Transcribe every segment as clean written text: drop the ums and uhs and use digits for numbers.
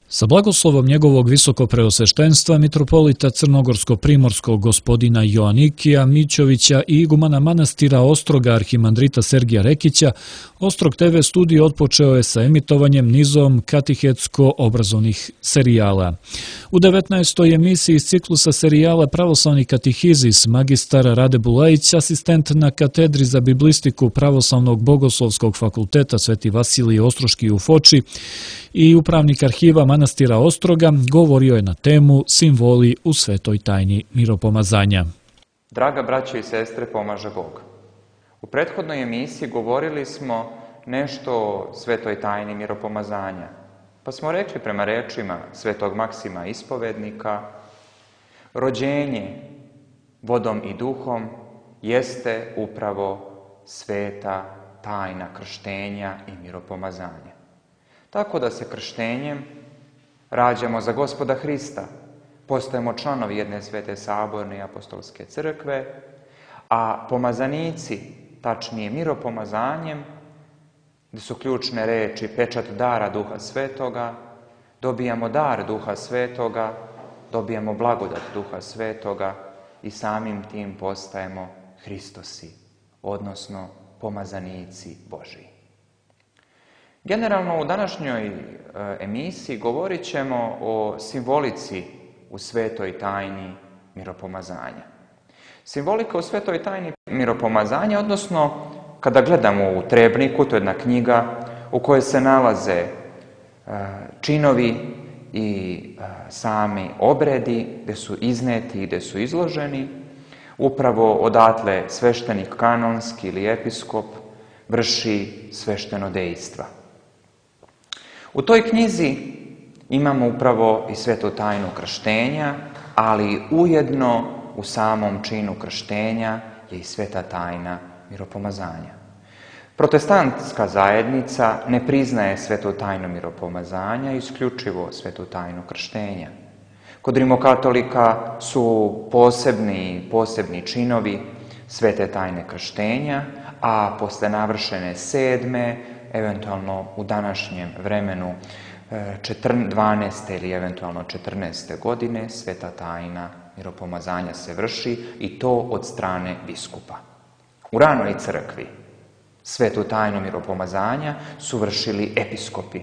Sa blagoslovom njegovog visokopreosveštenstva mitropolita crnogorsko-primorskog gospodina Joanikija Mićovića i igumana manastira Ostroga arhimandrita Sergija Rekića, Ostrog TV studio otpočeo je sa emitovanjem nizom katehetsko-obrazovnih serijala. U 19. emisiji iz ciklusa serijala Pravoslavni katehizis magistar Rade Bulajić, asistent na katedri za biblistiku Pravoslavnog bogoslovskog fakulteta Sveti Vasilije Ostroški u Foči i upravnik arhiva manastira Ostroga, govorio je na temu Simboli u svetoj tajni miropomazanja. Draga braćo i sestre, pomaže Bog. U prethodnoj emisiji govorili smo nešto o svetoj tajni miropomazanja, pa smo rekli prema rečima svetog Maksima ispovednika: rođenje vodom i duhom jeste upravo sveta tajna krštenja i miropomazanja. Tako da se krštenjem rađamo za Gospoda Hrista, postajemo članovi jedne svete saborne i apostolske crkve, a pomazanici, tačnije miropomazanjem, gdje su ključne reči pečat dara Duha Svetoga, dobijamo dar Duha Svetoga, dobijamo blagodat Duha Svetoga i samim tim postajemo Hristosi, odnosno pomazanici Božiji. Generalno u današnjoj emisiji govorit ćemo o simbolici u svetoj tajni miropomazanja. Simbolika u svetoj tajni miropomazanja, odnosno kada gledamo u Trebniku, to je jedna knjiga u kojoj se nalaze činovi i sami obredi gdje su izneti i gdje su izloženi, upravo odatle sveštenik kanonski ili episkop vrši svešteno dejstva. U toj knjizi imamo upravo i svetu tajnu krštenja, ali ujedno u samom činu krštenja je i sveta tajna miropomazanja. Protestantska zajednica ne priznaje svetu tajnu miropomazanja, isključivo svetu tajnu krštenja. Kod rimokatolika su posebni činovi svete tajne krštenja, a posle navršene 7. eventualno u današnjem vremenu 12. ili eventualno 14. godine sveta tajna miropomazanja se vrši i to od strane biskupa. U ranoj crkvi svetu tajnu miropomazanja su vršili episkopi,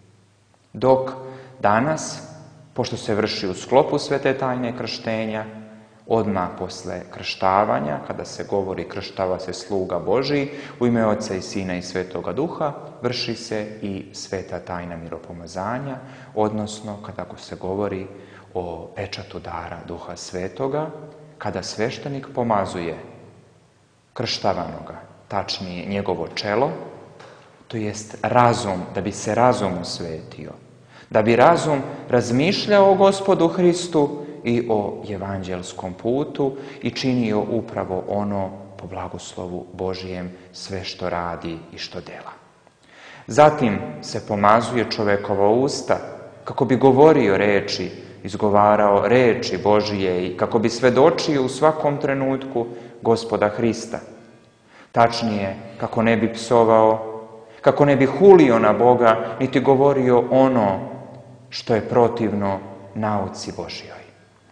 dok danas, pošto se vrši u sklopu svete tajne krštenja, odmah posle krštavanja, kada se govori krštava se sluga Božiji, u ime Oca i Sina i Svetoga Duha, vrši se i sveta tajna miropomazanja, odnosno kada se govori o pečatu dara Duha Svetoga, kada sveštenik pomazuje krštavanoga, tačnije njegovo čelo, to jest razum, da bi se razum osvetio, da bi razum razmišljao o Gospodu Hristu i o evanđelskom putu i činio upravo ono po blagoslovu Božijem sve što radi i što dela. Zatim se pomazuje čovekova usta kako bi govorio reči, izgovarao reči Božije i kako bi svedočio u svakom trenutku Gospoda Hrista. Tačnije, kako ne bi psovao, kako ne bi hulio na Boga, niti govorio ono što je protivno nauci Božjoj.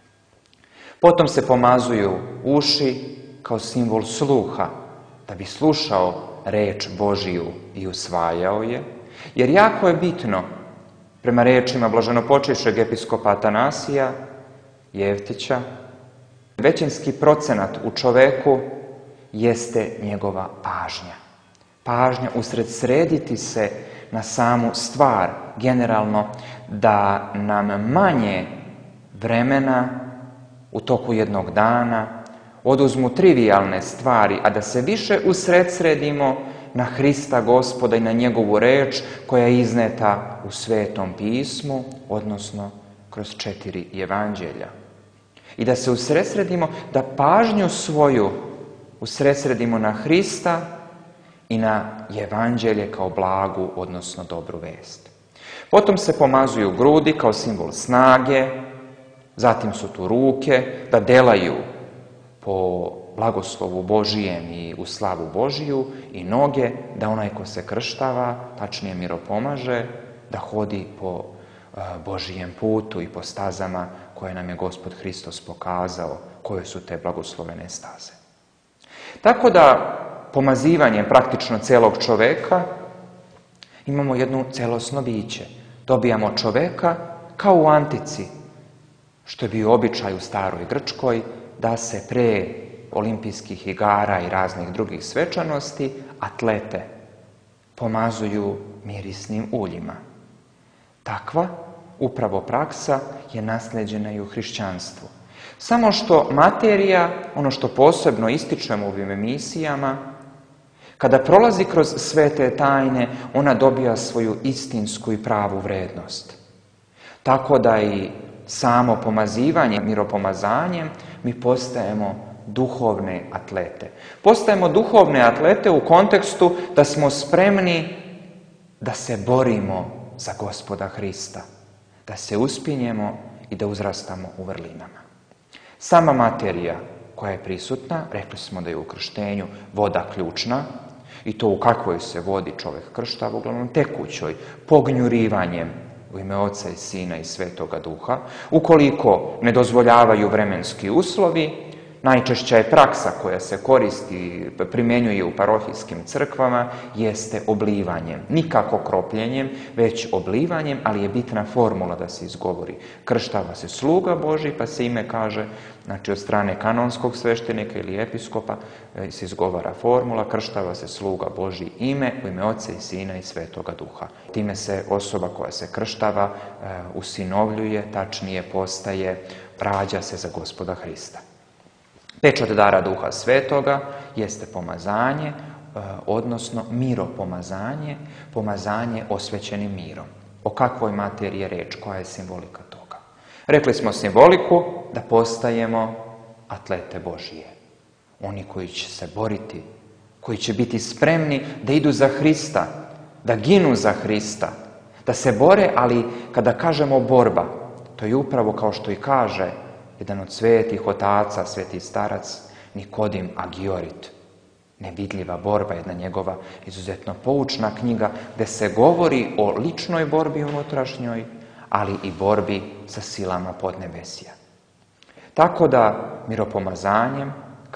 Potom se pomazuju uši kao simbol sluha, da bi slušao reč Božiju i usvajao je, jer jako je bitno, prema rečima blaženopočivšeg episkopa Atanasija Jevtića, većinski procenat u čoveku jeste njegova pažnja. Pažnja usredsrediti se na samu stvar, generalno da nam manje vremena u toku jednog dana oduzmu trivijalne stvari, a da se više usredsredimo na Hrista Gospoda i na njegovu reč koja je izneta u Svetom pismu, odnosno kroz 4 evanđelja. I da se usredsredimo, da pažnju svoju usredsredimo na Hrista i na evanđelje kao blagu, odnosno dobru vest. Potom se pomazuju grudi kao simbol snage, zatim su tu ruke da delaju po blagoslovu Božijem i u slavu Božiju i noge da onaj ko se krštava, tačnije miropomaže, da hodi po Božijem putu i po stazama koje nam je Gospod Hristos pokazao, koje su te blagoslovene staze. Tako da pomazivanjem praktično celog čoveka imamo jedno celosno biće. Dobijamo čoveka kao u antici, što je bio običaj u staroj Grčkoj, da se pre olimpijskih igara i raznih drugih svečanosti atlete pomazuju mirisnim uljima. Takva upravo praksa je naslijeđena i u hrišćanstvu. Samo što materija, ono što posebno ističemo u ovim emisijama, kada prolazi kroz svete tajne, ona dobija svoju istinsku i pravu vrednost. Tako da i samo pomazivanje, miropomazanjem, mi postajemo duhovne atlete. Postajemo duhovne atlete u kontekstu da smo spremni da se borimo za Gospoda Hrista, da se uspinjemo i da uzrastamo u vrlinama. Sama materija koja je prisutna, rekli smo da je u krštenju voda ključna, i to u kakvoj se vodi čovjek kršta, uglavnom tekućoj, pognjurivanjem u ime Oca i Sina i Svetoga Duha. Ukoliko ne dozvoljavaju vremenski uslovi, najčešća je praksa koja se koristi, primjenjuje u parohijskim crkvama, jeste oblivanjem. Nikako kropljenjem, već oblivanjem, ali je bitna formula da se izgovori. Krštava se sluga Božji, pa se ime kaže, znači od strane kanonskog sveštenika ili episkopa, se izgovara formula, krštava se sluga Božji ime, u ime Oca i Sina i Svetoga Duha. Time se osoba koja se krštava usinovljuje, tačnije postaje, rađa se za Gospoda Hrista. Pečat dara Duha Svetoga jeste pomazanje, odnosno miropomazanje, pomazanje osvećenim mirom. O kakvoj materiji je reč, koja je simbolika toga? Rekli smo simboliku da postajemo atlete Božije. Oni koji će se boriti, koji će biti spremni da idu za Hrista, da ginu za Hrista, da se bore, ali kada kažemo borba, to je upravo kao što i kaže jedan od svetih otaca, sveti starac Nikodim Agiorit. Nevidljiva borba, jedna njegova izuzetno poučna knjiga, gdje se govori o ličnoj borbi unutrašnjoj, ali i borbi sa silama podnebesja. Tako da miropomazanjem,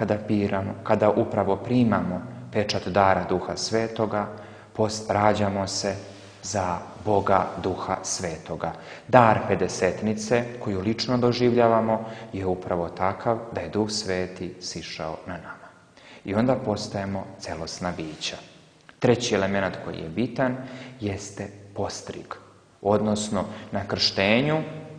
kada upravo primamo pečat dara Duha Svetoga, rađamo se za Boga Duha Svetoga. Dar pedesetnice, koju lično doživljavamo, je upravo takav da je Duh Sveti sišao na nama. I onda postajemo celosna bića. Treći element koji je bitan jeste postrig. Odnosno, na krštenju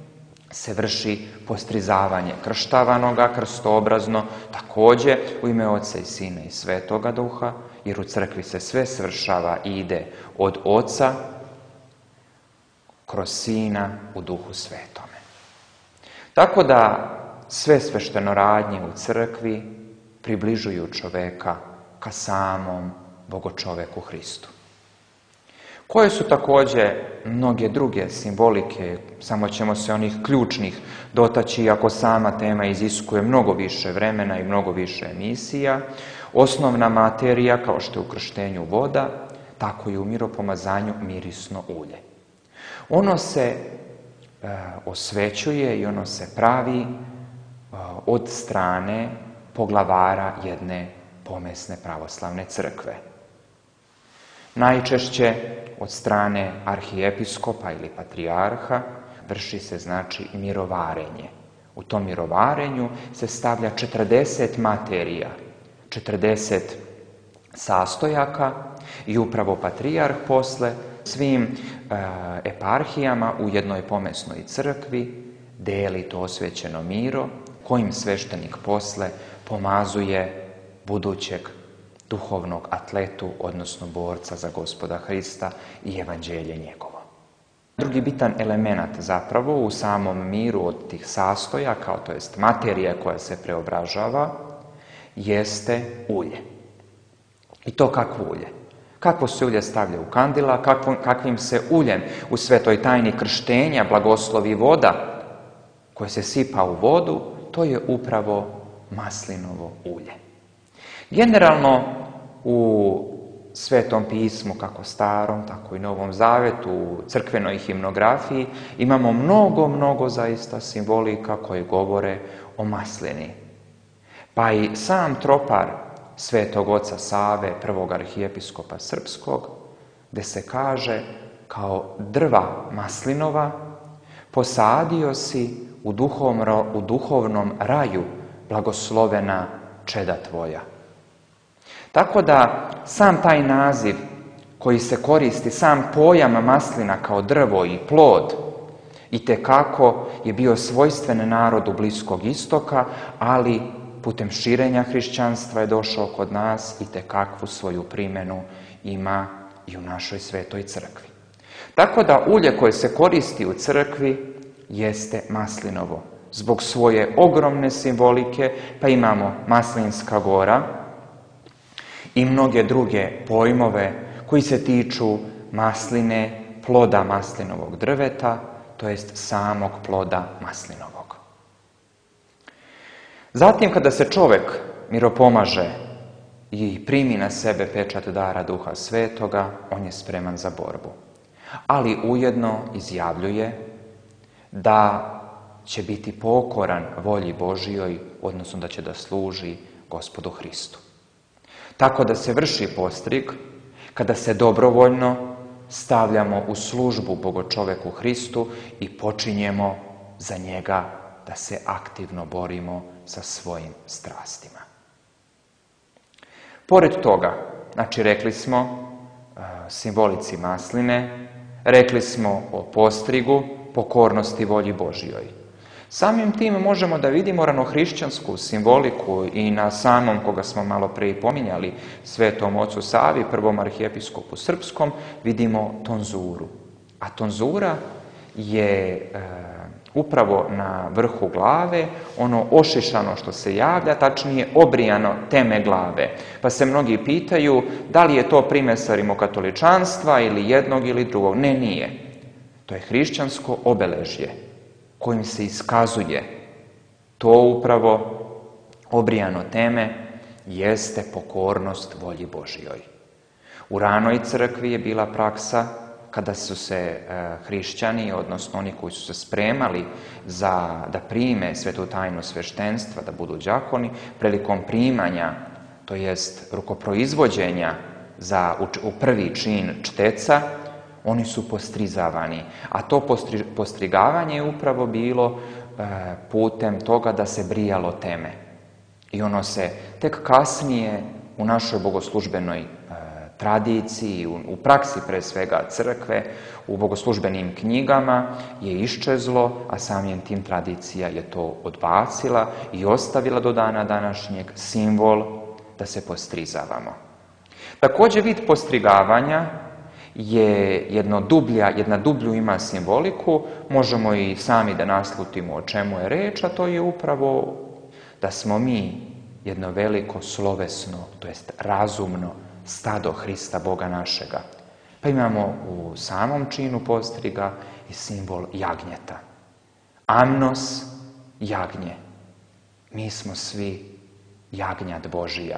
se vrši postrizavanje krštavanoga, krstoobrazno, također u ime Oca i Sina i Svetoga Duha, jer u crkvi se sve svršava i ide od Oca kroz Sina u Duhu Svetome. Tako da sve sveštenoradnje u crkvi približuju čoveka ka samom Bogočoveku Hristu. Koje su također mnoge druge simbolike, samo ćemo se onih ključnih dotaći, iako sama tema iziskuje mnogo više vremena i mnogo više emisija. Osnovna materija, kao što je u krštenju voda, tako i u miropomazanju mirisno ulje. Ono se osvećuje i ono se pravi od strane poglavara jedne pomesne pravoslavne crkve. Najčešće od strane arhiepiskopa ili patrijarha vrši se znači mirovarenje. U tom mirovarenju se stavlja 40 materija, 40 sastojaka i upravo patrijarh posle svim eparhijama u jednoj pomesnoj crkvi deli to osvećeno miro, kojim sveštenik posle pomazuje budućeg duhovnog atletu, odnosno borca za Gospoda Hrista i evanđelje njegovo. Drugi bitan element zapravo u samom miru od tih sastojaka, to jest materija koja se preobražava, jeste ulje. I to kakvo ulje? Kakvo se ulje stavlja u kandila, kakvim se uljem u svetoj tajni krštenja blagoslovi voda koja se sipa u vodu, to je upravo maslinovo ulje. Generalno u Svetom pismu, kako starom, tako i Novom Zavetu, u crkvenoj himnografiji, imamo mnogo zaista simbolika koje govore o maslini. Pa i sam tropar Svetog oca Save, prvog arhijepiskopa srpskog, gde se kaže kao drva maslinova posadio si u duhovnom raju blagoslovena čeda tvoja. Tako da sam taj naziv koji se koristi, sam pojam maslina kao drvo i plod, itekako je bio svojstven narodu Bliskog istoka, ali putem širenja hrišćanstva je došao kod nas i itekakvu svoju primjenu ima i u našoj svetoj crkvi. Tako da ulje koje se koristi u crkvi jeste maslinovo. Zbog svoje ogromne simbolike, pa imamo Maslinska gora i mnoge druge pojmove koji se tiču masline, ploda maslinovog drveta, to jest samog ploda maslinovog. Zatim, kada se čovjek miropomaže i primi na sebe pečat dara Duha Svetoga, on je spreman za borbu. Ali ujedno izjavljuje da će biti pokoran volji Božijoj, odnosno da će da služi Gospodu Hristu. Tako da se vrši postrig kada se dobrovoljno stavljamo u službu Bogočoveku Hristu i počinjemo za njega da se aktivno borimo sa svojim strastima. Pored toga, znači rekli smo simbolici masline, rekli smo o postrigu, pokornosti volji Božijoj. Samim tim možemo da vidimo ranohrišćansku simboliku i na samom, koga smo malo prije pominjali, Svetom ocu Savi, prvom arhijepiskopu srpskom, vidimo tonzuru. A tonzura je upravo na vrhu glave, ono ošišano što se javlja, tačnije obrijano teme glave. Pa se mnogi pitaju da li je to primesar rimokatoličanstva ili jednog ili drugog. Ne, nije. To je hrišćansko obeležje kojim se iskazuje to upravo obrijano teme jeste pokornost volji Božijoj. U ranoj crkvi je bila praksa kada su se hrišćani, odnosno oni koji su se spremali da prime svetu tajnu sveštenstva, da budu đakoni, prilikom primanja, to jest rukoproizvođenja u prvi čin čteca, oni su postrizavani. A to postrigavanje je upravo bilo putem toga da se brijalo teme. I ono se tek kasnije u našoj bogoslužbenoj tradiciji, u praksi pre svega crkve, u bogoslužbenim knjigama je iščezlo, a samim tim tradicija je to odbacila i ostavila do dana današnjeg simbol da se postrizavamo. Također vid postrigavanja je jedna dublju ima simboliku, možemo i sami da naslutimo o čemu je reč, a to je upravo da smo mi jedno veliko slovesno, to jest razumno stado Hrista Boga našega. Pa imamo u samom činu postriga i simbol jagnjeta. Amnos, jagnje. Mi smo svi jagnjad Božija.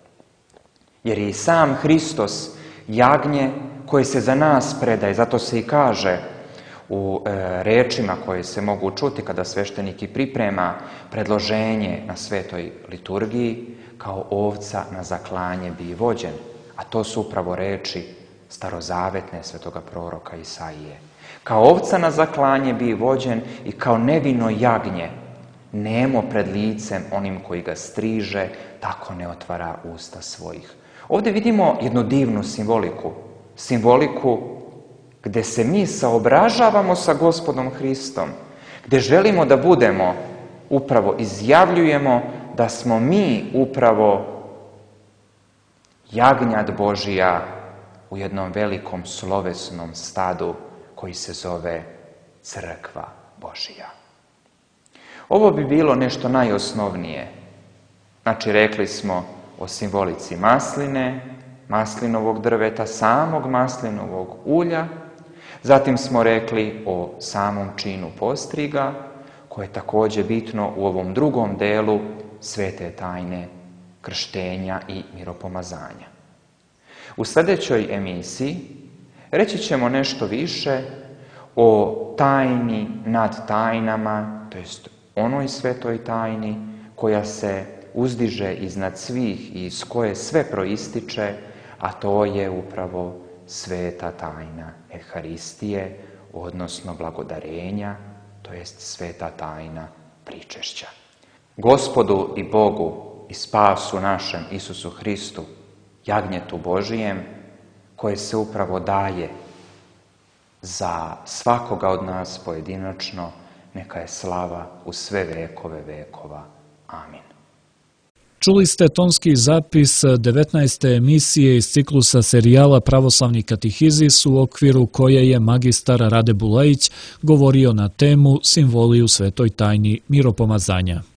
Jer je i sam Hristos jagnje koje se za nas predaje. Zato se i kaže u rečima koje se mogu čuti kada sveštenik i priprema predloženje na svetoj liturgiji, kao ovca na zaklanje bi vođen. A to su upravo reči starozavetne svetoga proroka Isaije. Kao ovca na zaklanje bi vođen i kao nevino jagnje nemo pred licem onim koji ga striže, tako ne otvara usta svojih. Ovdje vidimo jednu divnu simboliku. Simboliku gde se mi saobražavamo sa Gospodom Hristom, gde želimo da budemo, upravo izjavljujemo da smo mi upravo jagnjad Božija u jednom velikom slovesnom stadu koji se zove Crkva Božija. Ovo bi bilo nešto najosnovnije. Znači, rekli smo o simbolici masline, maslinovog drveta, samog maslinovog ulja. Zatim smo rekli o samom činu postriga, koje je također bitno u ovom drugom delu svete tajne krštenja i miropomazanja. U sljedećoj emisiji reći ćemo nešto više o tajni nad tajnama, to jest onoj svetoj tajni koja se uzdiže iznad svih i iz koje sve proističe, a to je upravo sveta tajna Evharistije, odnosno blagodarenja, to jest sveta tajna pričešća. Gospodu i Bogu i spasu našem Isusu Hristu, jagnjetu Božijem, koje se upravo daje za svakoga od nas pojedinačno, neka je slava u sve vekove vekova. Amin. Čuli ste tonski zapis 19. emisije iz ciklusa serijala Pravoslavni katehizis u okviru koje je magistar Rade Bulajić govorio na temu Simboli u svetoj tajni miropomazanja.